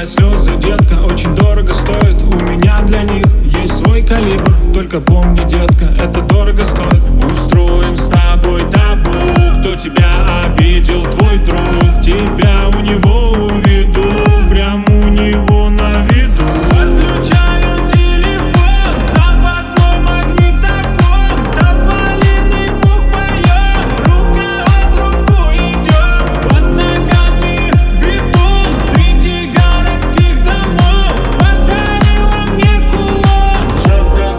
Твои слезы, детка, очень дорого стоит. У меня для них есть свой калибр. Только помни, детка, это дорого стоит. Устроим с тобой табу. Кто тебя обидел, твой друг. Тебя у него уведу, прям у него на виду. Отключаю телефон, заводной магнитофон. Тополиный пух поет, рука об руку идет. Под ногами бетон среди городских домов. Подарила мне кулон.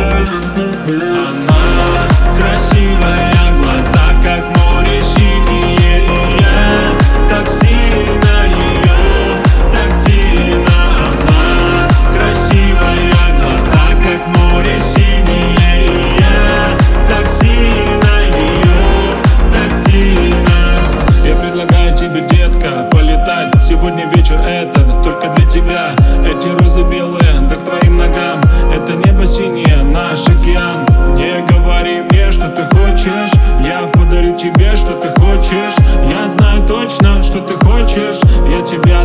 Она красивая, глаза как море синие. И я так сильно ее, тактильно. Она красивая, глаза как море синие. И я так сильно ее, тактильно. Я предлагаю тебе, детка, полетать. Сегодня вечер этот только для тебя. Эти розы белые, да к твоим ногам. Это небо синее, наш океан. Не говори мне, что ты хочешь. Я подарю тебе, что ты хочешь. Я знаю точно, что ты хочешь. Я тебя